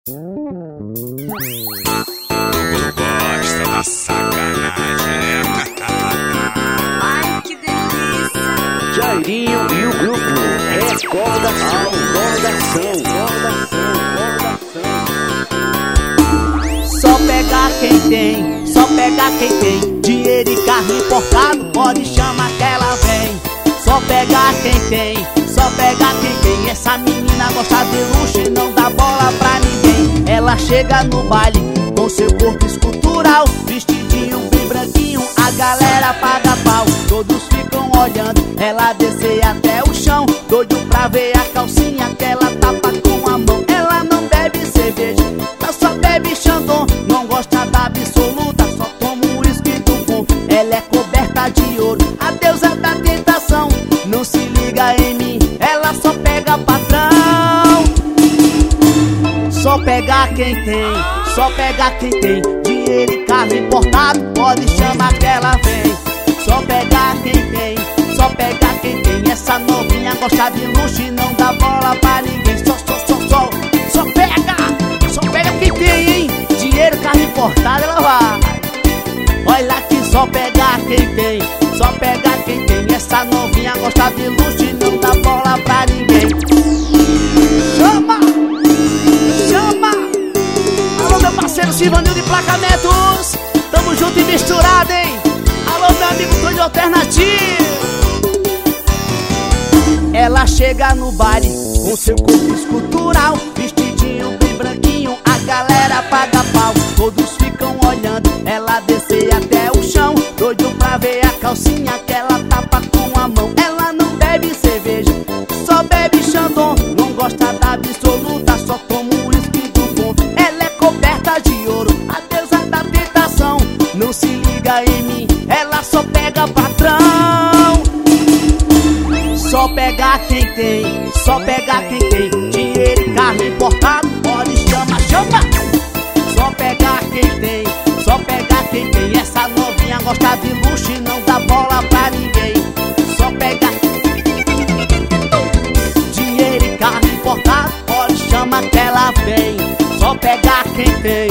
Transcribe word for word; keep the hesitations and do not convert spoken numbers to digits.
Gosta da sacanagem, né? Ai, que delícia! Jairinho e o grupo Recordação, Recordação, Recordação. Só pegar quem tem, só pegar quem tem dinheiro e carro importado, pode chamar que ela vem. Só pegar quem tem, só pegar quem tem. Essa menina gosta de luxo e não dá bola pra ninguém. Ela chega no baile com seu corpo escultural, vestidinho bem branquinho, a galera paga pau. Todos ficam olhando ela descer até o chão, doido pra ver a calcinha que ela tapa com a mão. Ela não bebe cerveja, ela só bebe Chandon. Não gosta da absoluta, só toma um uísque do bom. Ela é coberta de ouro, a deusa da tentação. Não se liga em mim, ela só pega patrão. Só pegar quem tem, só pegar quem tem dinheiro e carro importado, pode chamar que ela vem. Só pegar quem tem, só pegar quem tem. Essa novinha gosta de luxo e não dá bola pra ninguém. Só, só, só, só, só pega, só pega quem tem, hein? Dinheiro, carro importado, ela vai. Olha que só pegar quem tem, só pegar quem tem. Essa novinha gosta de luxo e não dá bola pra ninguém. Chama, chama. Alô, meu parceiro Silvanil de Placamentos, tamo junto e misturado, hein? Alô, meu amigo Tony Alternativo. Ela chega no baile com seu corpo escultural, vestidinho bem branquinho, a galera paga pau. Todos ficam olhando ela descer até o chão, doido pra ver a calcinha que ela tapa com a mão. Ela não bebe cerveja, só bebe Chandon. Não gosta da absoluta, só toma um uísque do bom. Ela é coberta de ouro, a deusa da tentação. Não se liga em mim, ela só pega patrão. Só pegar quem tem, só pegar quem tem dinheiro e carro importado, pode chamar, chama. Só pegar quem tem, só pegar quem tem. Essa novinha gosta de luxo e não dá bola pra ninguém. Só pegar dinheiro e carro importado, pode chamar que ela vem. Só pegar quem tem.